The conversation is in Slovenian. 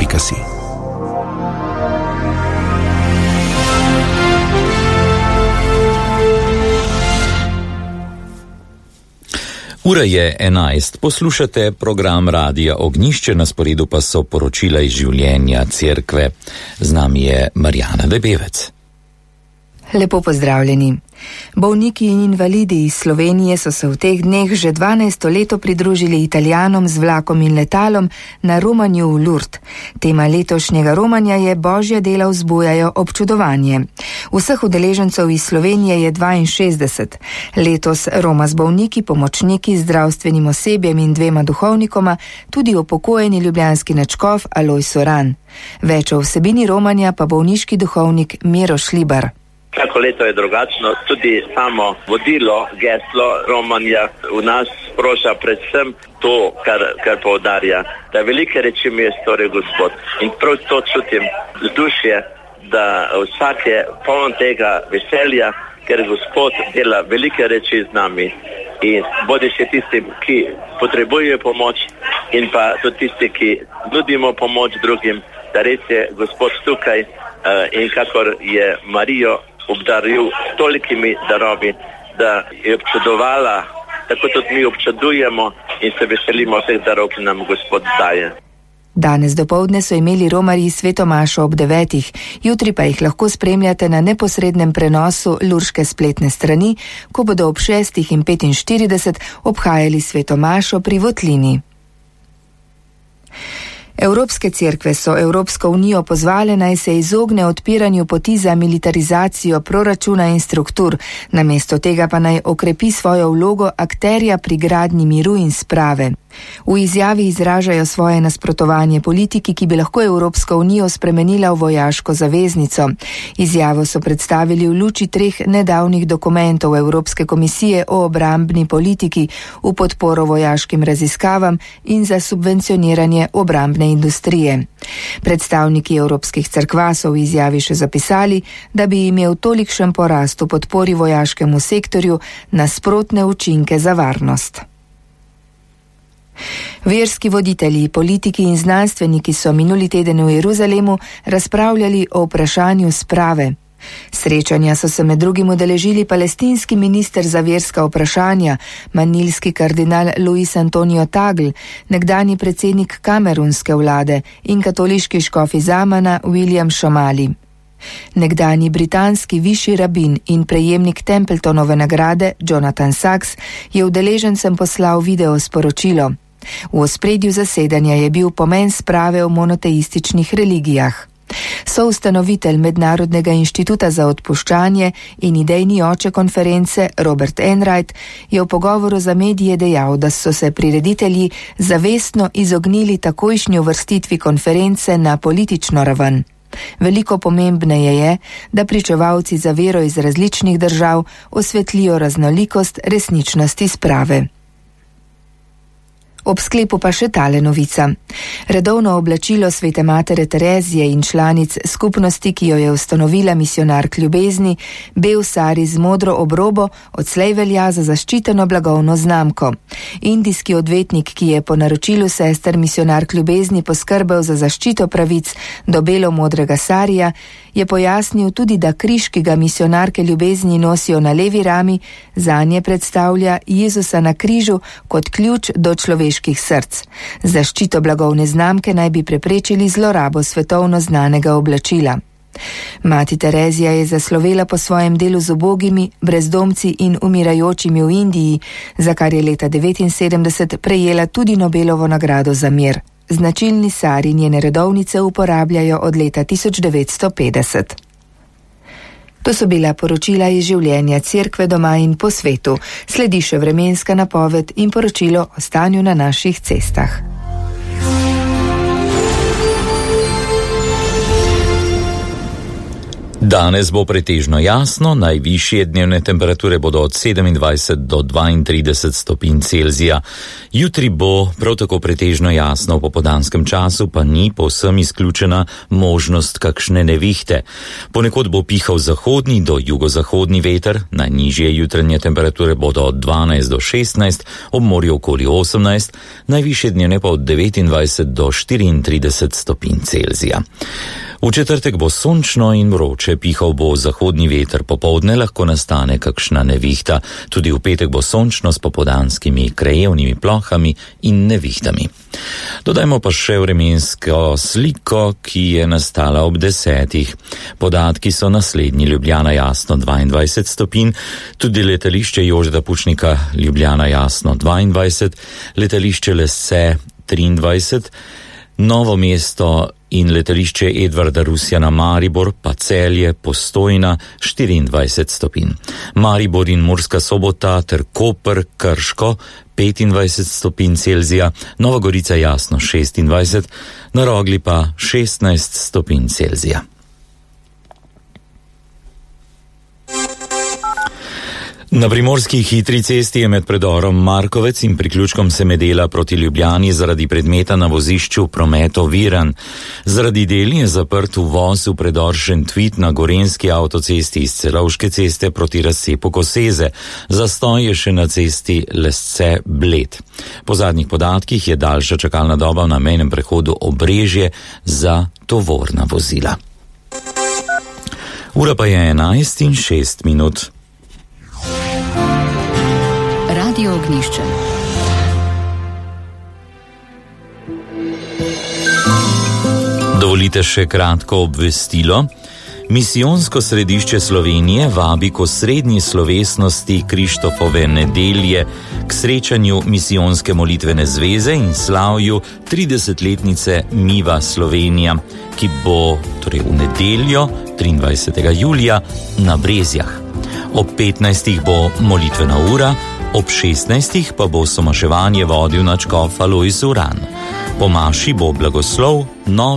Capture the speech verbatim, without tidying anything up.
pika si. Ura je enajst. Poslušate program Radia Ognjišče, na sporedu pa so poročila iz življenja cerkve. Z nami je Marjana Debevec. Lepo pozdravljeni. Bolniki in invalidi iz Slovenije so se v teh dneh že dvanajsto leto pridružili Italijanom z vlakom in letalom na romanju v Lourdes. Tema letošnjega romanja je Božja dela vzbujajo občudovanje. Vseh udeležencev iz Slovenije je dvainšestdeset. Letos roma z bolniki, pomočniki, zdravstvenim osebjem in dvema duhovnikoma, tudi upokojeni ljubljanski nadškof Alojz Soran. Več o vsebini romanja pa bolniški duhovnik Miro Šlibar. Vsako leto je drugačno, tudi samo vodilo, geslo romanja v nas sproža predvsem to, kar, kar poudarja, da velike reči mi je storil Gospod. In prav to čutim z dušje, da vsak je poln tega veselja, ker Gospod dela velike reči z nami. In bodi še tistim, ki potrebujejo pomoč, in pa tudi tisti, ki nudimo pomoč drugim, da res je Gospod tukaj in kakor je Marijo obdaril s tolikimi darovi, da je občudovala, tako tudi mi občudujemo in se veselimo vseh darov, ki nam Gospod daje. Danes dopoldne so imeli romarji sveto mašo ob devetih, jutri pa jih lahko spremljate na neposrednem prenosu lurške spletne strani, ko bodo ob šestih in petinštirideset obhajali sveto mašo pri Votlini. Evropske cerkve so Evropsko unijo pozvale, naj se izogne odpiranju poti za militarizacijo proračuna in struktur, namesto tega pa naj okrepi svojo vlogo akterja pri gradnji miru in sprave. V izjavi izražajo svoje nasprotovanje politiki, ki bi lahko Evropsko unijo spremenila v vojaško zaveznico. Izjavo so predstavili v luči treh nedavnih dokumentov Evropske komisije o obrambni politiki v podporo vojaškim raziskavam in za subvencioniranje obrambne industrije. Predstavniki evropskih cerkva so v izjavi še zapisali, da bi imel tolikšen porast v podpori vojaškemu sektorju nasprotne učinke za varnost. Verski voditelji, politiki in znanstveniki so minuli teden v Jeruzalemu razpravljali o vprašanju sprave. Srečanja so se med drugim udeležili palestinski minister za verska vprašanja, manilski kardinal Luis Antonio Tagle, nekdanji predsednik kamerunske vlade in katoliški škof iz Amana William Shomali. Nekdanji britanski višji rabin in prejemnik Templetonove nagrade Jonathan Sachs je udeležencem poslal video sporočilo. V ospredju zasedanja je bil pomen sprave o monoteističnih religijah. Soustanovitelj Mednarodnega inštituta za odpuščanje in idejni oče konference Robert Enright je v pogovoru za medije dejal, da so se prireditelji zavestno izognili takojšnji uvrstitvi konference na politično raven. Veliko pomembneje je, da pričevalci za vero iz različnih držav osvetlijo raznolikost resničnosti sprave. Ob sklepu pa še tale novica. Redovno oblačilo Svete matere Terezije in članic skupnosti, ki jo je ustanovila misionark ljubezni, bel sari z modro obrobo, odslej velja za zaščiteno blagovno znamko. Indijski odvetnik, ki je po naročilu sester misionark ljubezni poskrbel za zaščito pravic do belo-modrega sarija, je pojasnil tudi, da križ, ki ga misionarke ljubezni nosijo na levi rami, zanje predstavlja Jezusa na križu kot ključ do človeških src. Zaščito blagovne znamke naj bi preprečili zlorabo svetovno znanega oblačila. Mati Terezija je zaslovela po svojem delu z ubogimi, brezdomci in umirajočimi v Indiji, za kar je leta devetinsedemdeset prejela tudi Nobelovo nagrado za mir. Značilni sari njene redovnice uporabljajo od leta tisoč devetsto petdeset. To so bila poročila iz življenja cerkve doma in po svetu. Sledi še vremenska napoved in poročilo o stanju na naših cestah. Danes bo pretežno jasno, najvišje dnevne temperature bodo od sedemindvajset do dvaintrideset stopinj Celzija. Jutri bo prav tako pretežno jasno, v popoldanskem času pa ni povsem izključena možnost kakšne nevihte. Ponekod bo pihal zahodni do jugozahodni veter, najnižje jutranje temperature bodo od dvanajst do šestnajst, ob morju okoli osemnajst, najvišje dnevne pa od devetindvajset do štiriintrideset stopinj Celzija. V četrtek bo sončno in vroče, pihal bo zahodni veter, popoldne lahko nastane kakšna nevihta, tudi v petek bo sončno s popoldanskimi krajevnimi plohami in nevihtami. Dodajmo pa še vremensko sliko, ki je nastala ob desetih. Podatki so naslednji: Ljubljana jasno dvaindvajset stopinj, tudi letališče Jožeta Pučnika Ljubljana jasno dvaindvajset, letališče Lesse triindvajset, Novo mesto in letališče Edvarda Rusjana Maribor pa Celje Postojna štiriindvajset stopinj. Maribor in Murska Sobota ter Koper Krško petindvajset stopinj Celzija, Nova Gorica jasno šestindvajset, na Rogli pa šestnajst stopinj Celzija. Na primorski hitri cesti je med predorom Markovec in priključkom Semedela proti Ljubljani zaradi predmeta na vozišču promet oviran. Zaradi del je zaprt uvoz v predor Šentvid na Gorenjski avtocesti iz Celovške ceste proti razcepu Koseze. Zastoj je še na cesti Lesce-Bled. Po zadnjih podatkih je daljša čakalna doba na mejnem prehodu Obrežje za tovorna vozila. Ura pa je enajst in šest minut. Radio Ognjišče. Dovolite še kratko obvestilo. Misijonsko središče Slovenije vabi k osrednji slovesnosti Krištofove nedelje, k srečanju Misijonske molitvene zveze in slavju tridesetletnice Miva Slovenija, ki bo torej v nedeljo, triindvajsetega julija, na Brezjah. Ob petnajstih bo molitvena ura, ob šestnajstih pa bo somaševanje vodil nadškof Alojz Uran. Po maši bo blagoslov nov